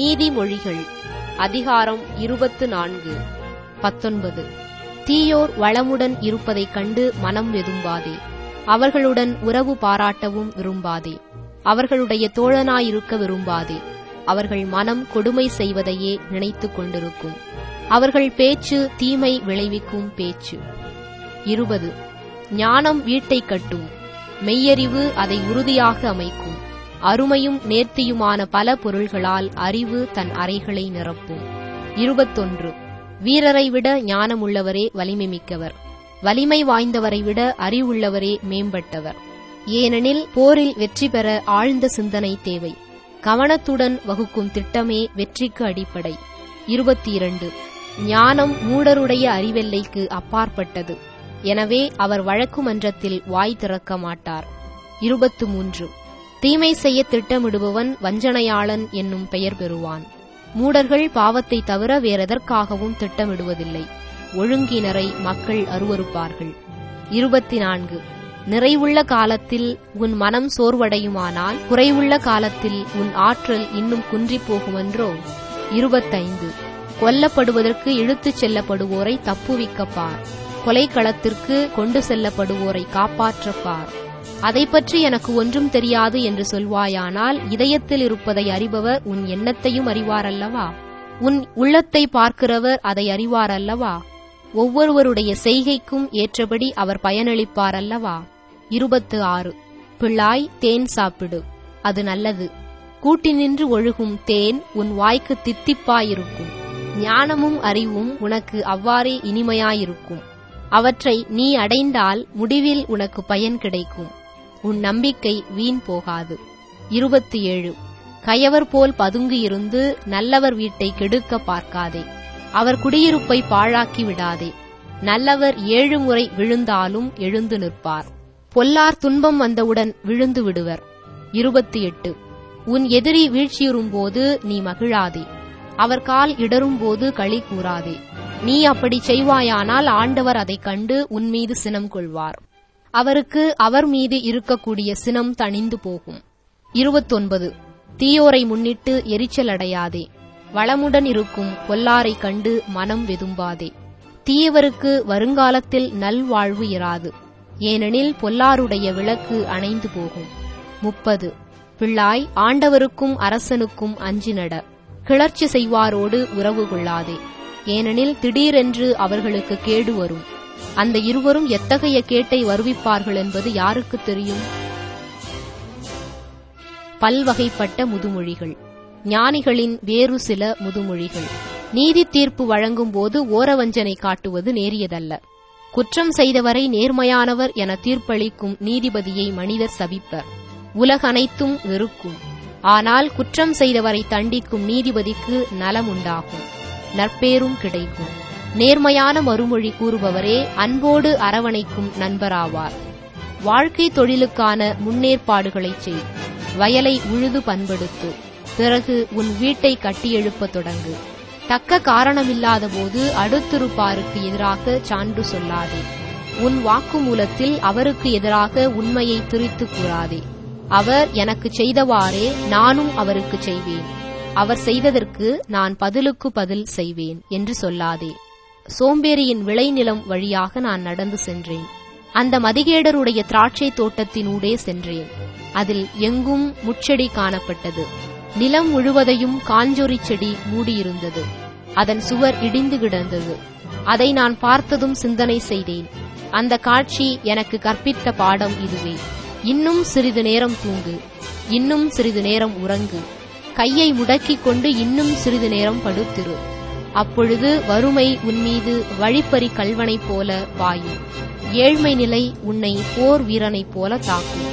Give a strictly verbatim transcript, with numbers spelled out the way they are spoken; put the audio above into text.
நீதிமொழிகள் அதிகாரம் இருபத்து நான்கு. பத்தொன்பது. தீயோர் வளமுடன் இருப்பதைக் கண்டு மனம் வெதும்பாதே. அவர்களுடன் உறவு பாராட்டவும் விரும்பாதே. அவர்களுடைய தோழனாயிருக்க விரும்பாதே. அவர்கள் மனம் கொடுமை செய்வதையே நினைத்துக் கொண்டிருக்கும். அவர்கள் பேச்சு தீமை விளைவிக்கும் பேச்சு. இருபது. ஞானம் வீட்டைக் கட்டும். மெய்யறிவு அதை உறுதியாக அமைக்கும். அருமையும் நேர்த்தியுமான பல பொருள்களால் அறிவு தன் அறைகளை நிரப்பும். இருபத்தொன்று. வீரரை விட ஞானமுள்ளவரே வலிமை மிக்கவர். வலிமை வாய்ந்தவரை விட அறிவுள்ளவரே மேம்பட்டவர். ஏனெனில் போரில் வெற்றி பெற ஆழ்ந்த சிந்தனை தேவை. கவனத்துடன் வகுக்கும் திட்டமே வெற்றிக்கு அடிப்படை. இருபத்தி இரண்டு. ஞானம் மூடருடைய அறிவெல்லைக்கு அப்பாற்பட்டது. எனவே அவர் வழக்கு மன்றத்தில் வாய் திறக்க மாட்டார். இருபத்து மூன்று. தீமை செய்ய திட்டமிடுபவன் வஞ்சனையாளன் என்னும் பெயர் பெறுவான். மூடர்கள் பாவத்தை தவிர வேறெதற்காகவும் திட்டமிடுவதில்லை. ஒழுங்கினரை மக்கள் அருவருப்பார்கள். இருபத்தி நான்கு. நிறைவுள்ள காலத்தில் உன் மனம் சோர்வடையுமானால் குறைவுள்ள காலத்தில் உன் ஆற்றல் இன்னும் குன்றிப் போகுமென்றோ. இருபத்தைந்து. கொல்லப்படுவதற்கு இழுத்துச் செல்லப்படுவோரை தப்புவிக்கப்பார். கொலைக்களத்திற்கு கொண்டு செல்லப்படுவோரை காப்பாற்றப்பார். அதை பற்றி எனக்கு ஒன்றும் தெரியாது என்று சொல்வாயானால் இதயத்தில் இருப்பதை அறிபவர் உன் எண்ணத்தையும் அறிவாரல்லவா? உன் உள்ளத்தை பார்க்கிறவர் அதை அறிவாரல்லவா? ஒவ்வொருவருடைய செய்கைக்கும் ஏற்றபடி அவர் பயனளிப்பாரல்லவா? இருபத்து ஆறு. பிள்ளாய், தேன் சாப்பிடு, அது நல்லது. கூட்டினின்று ஒழுகும் தேன் உன் வாய்க்கு தித்திப்பாயிருக்கும். ஞானமும் அறிவும் உனக்கு அவ்வாறே இனிமையாயிருக்கும். அவற்றை நீ அடைந்தால் முடிவில் உனக்கு பயன் கிடைக்கும். உன் நம்பிக்கை வீண் போகாது. இருபத்தி ஏழு. கயவர் போல் பதுங்கியிருந்து நல்லவர் வீட்டை கெடுக்க பார்க்காதே. அவர் குடியிருப்பை பாழாக்கி விடாதே. நல்லவர் ஏழு முறை விழுந்தாலும் எழுந்து நிற்பார். பொல்லார் துன்பம் வந்தவுடன் விழுந்து விடுவர். இருபத்தி எட்டு. உன் எதிரி வீழ்ச்சியுறும்போது நீ மகிழாதே. அவர் கால் இடரும்போது களி கூறாதே. நீ அப்படி செய்வாயானால் ஆண்டவர் அதைக் கண்டு உன்மீது சினம் கொள்வார். அவருக்கு அவர் மீது இருக்கக்கூடிய சினம் தணிந்து போகும். இருபத்தொன்பது. தீயோரை முன்னிட்டு எரிச்சல் அடையாதே. வளமுடன் இருக்கும் பொல்லாரைக் கண்டு மனம் வெதும்பாதே. தீயவருக்கு வருங்காலத்தில் நல்வாழ்வு இராது. ஏனெனில் பொல்லாருடைய விளக்கு அணைந்து போகும். முப்பது. பிள்ளாய், ஆண்டவருக்கும் அரசனுக்கும் அஞ்சி நட. கிளர்ச்சி செய்வாரோடு உறவு கொள்ளாதே. ஏனெனில் திடீரென்று அவர்களுக்கு கேடு வரும். அந்த இருவரும் எத்தகைய கேட்டை வருவிப்பார்கள் என்பது யாருக்கு தெரியும்? பல்வகைப்பட்ட முதுமொழிகள். ஞானிகளின் வேறு சில முதுமொழிகள். நீதி தீர்ப்பு வழங்கும் போது ஓரவஞ்சனை காட்டுவது நேரியதல்ல. குற்றம் செய்தவரை நேர்மையானவர் என தீர்ப்பளிக்கும் நீதிபதியை மனிதர் சபிப்பர். உலகனைத்தும் வெறுக்கும். ஆனால் குற்றம் செய்தவரை தண்டிக்கும் நீதிபதிக்கு நலம் உண்டாகும், நற்பேரும் கிடைக்கும். நேர்மையான மறுமொழி கூறுபவரே அன்போடு அரவணைக்கும் நண்பராவார். வாழ்க்கை தொழிலுக்கான முன்னேற்பாடுகளைச் செய். வயலை உழுது பண்படுத்து. பிறகு உன் வீட்டை கட்டியெழுப்ப தொடங்கு. தக்க காரணமில்லாத போது அடுத்திருப்பாருக்கு எதிராக சான்று சொல்லாதே. உன் வாக்குமூலத்தில் அவருக்கு எதிராக உண்மையை திரித்து கூறாதே. அவர் எனக்கு செய்தவாறே நானும் அவருக்கு செய்வேன். அவர் செய்ததற்கு நான் பதிலுக்கு பதில் செய்வேன் என்று சொல்லாதே. சோம்பேறியின் விளைநிலம் வழியாக நான் நடந்து சென்றேன். அந்த மதிகேடருடைய திராட்சை தோட்டத்தினூடே சென்றேன். அதில் எங்கும் முட்செடி காணப்பட்டது. நிலம் முழுவதையும் காஞ்சொரி செடி மூடியிருந்தது. அதன் சுவர் இடிந்து கிடந்தது. அதை நான் பார்த்ததும் சிந்தனை செய்தேன். அந்த காட்சி எனக்கு கற்பித்த பாடம் இதுவே. இன்னும் சிறிது நேரம் தூங்கு, இன்னும் சிறிது நேரம் உறங்கு. கையை முடக்கிக் கொண்டு இன்னும் சிறிது நேரம் படுத்திரு. அப்பொழுது வறுமை உன்மீது வழிப்பறி கல்வனைப் போல பாயும். ஏழ்மை நிலை உன்னை போர் வீரனைப் போல தாக்கும்.